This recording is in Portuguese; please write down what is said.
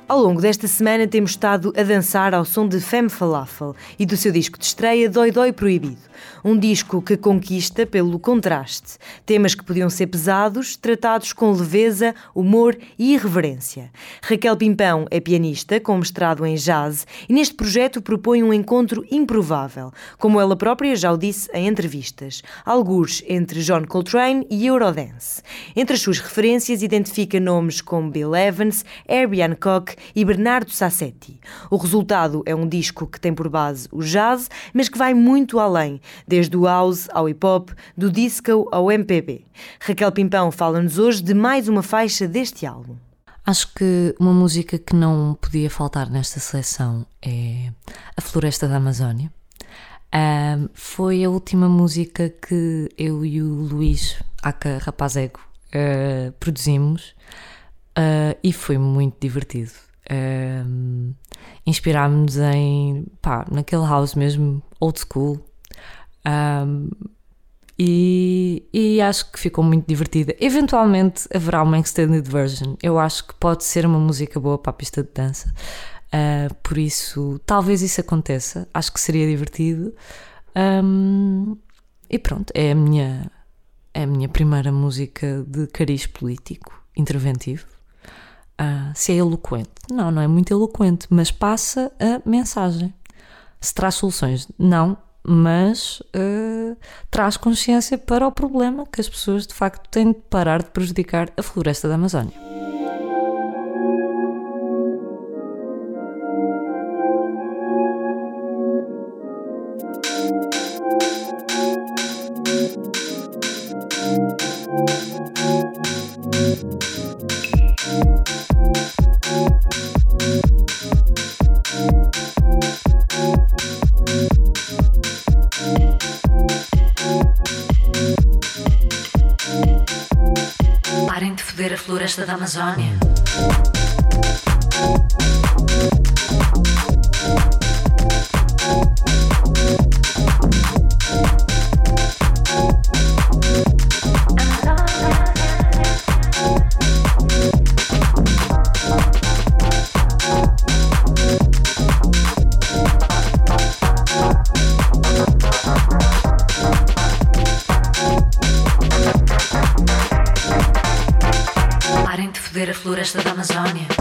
Ao longo desta semana temos estado a dançar ao som de Femme Falafel e do seu disco de estreia Dói Dói Proibido. Um disco que conquista pelo contraste. Temas que podiam ser pesados, tratados com leveza, humor e irreverência. Raquel Pimpão é pianista com mestrado em jazz e neste projeto propõe um encontro improvável, como ela própria já o disse em entrevistas, algures entre John Coltrane e Eurodance. Entre as suas referências identifica nomes como Bill Evans, Herbie Hancock e Bernardo Sassetti. O resultado é um disco que tem por base o jazz, mas que vai muito além, desde o house ao hip-hop, do disco ao MPB. Raquel Pimpão fala-nos hoje de mais uma faixa deste álbum. Acho que uma música que não podia faltar nesta seleção é A Floresta da Amazónia. Foi a última música que eu e o Luís, aka Rapazego, produzimos e foi muito divertido. Inspirámos-nos naquele house mesmo, old school, e acho que ficou muito divertida. Eventualmente haverá uma extended version. Eu acho que pode ser uma música boa para a pista de dança, por isso talvez isso aconteça. Acho que seria divertido, e pronto, é a minha primeira música de cariz político interventivo. Se é eloquente, não é muito eloquente, mas passa a mensagem. Se traz soluções, não, mas traz consciência para o problema que as pessoas de facto têm de parar de prejudicar a floresta da Amazónia. Parem de foder a floresta da Amazónia. Parem de foder a floresta da Amazónia.